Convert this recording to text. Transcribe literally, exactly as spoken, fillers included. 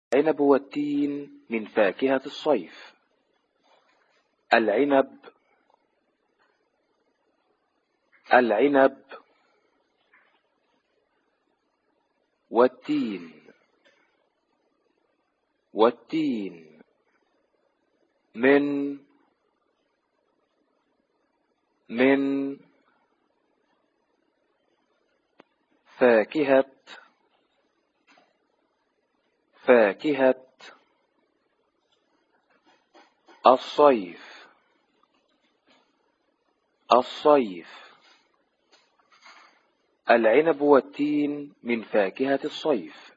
العنب والتين من فاكهة الصيف. العنب العنب والتين والتين من من فاكهة فاكهة الصيف الصيف. العنب والتين من فاكهة الصيف.